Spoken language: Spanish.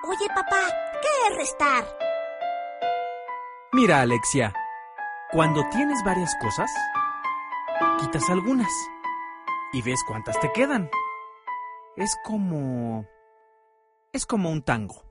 Oye, papá, ¿qué es restar? Mira, Alexia, cuando tienes varias cosas, quitas algunas y ves cuántas te quedan. Es como un tango.